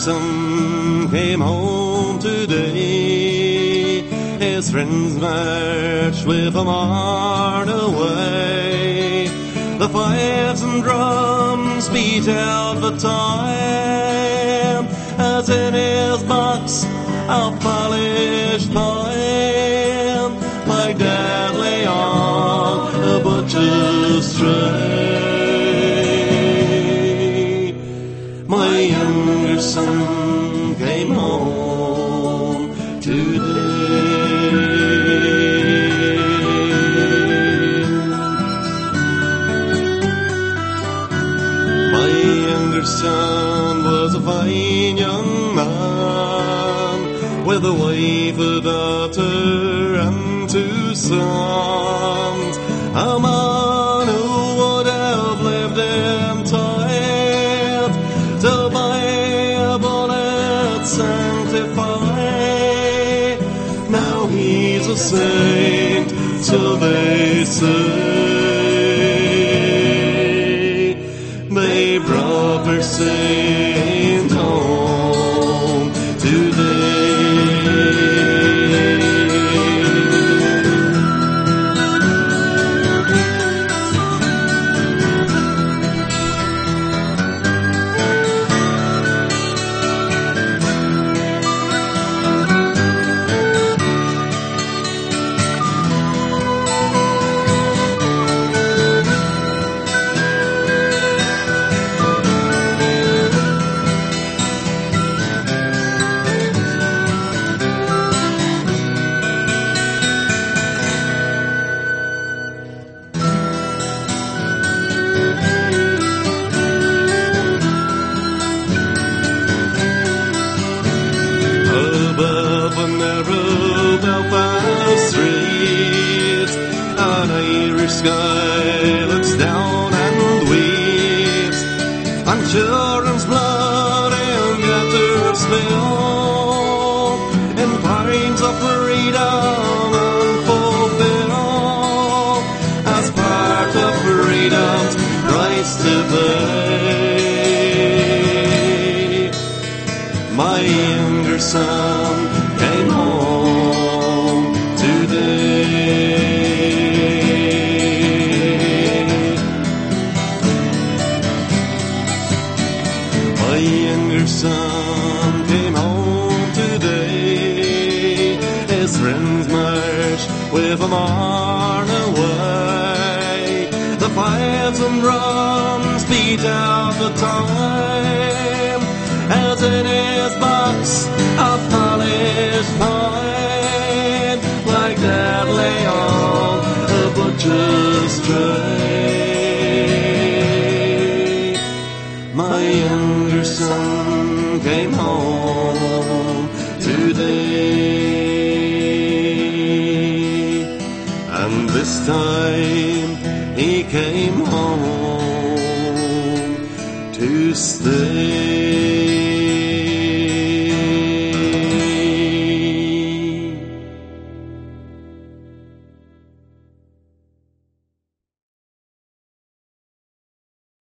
son came home today. His friends marched with him on away. The fifes and drums beat out the time, as in his box of polished pine, like Dad lay on a butcher's tray. My younger son came home today. My younger son was a fine young man, with a wife, a daughter, and 2 sons. A man who would have lived in time to buy a bullet sanctified. Now he's a saint, so they say. They brought their saint home today. Above a narrow Belfast street, an Irish sky looks down and weeps, and children's blood in gutters spill, in pines of freedom unfulfilled, as part of freedom's price to pay. My younger son came home today. My younger son came home today. His friends marched with him on away. The fifes and drums beat out the time, as in his box of polished pine, like Dad lay on a butcher's tray. My younger son came home today, and this time he came home to stay.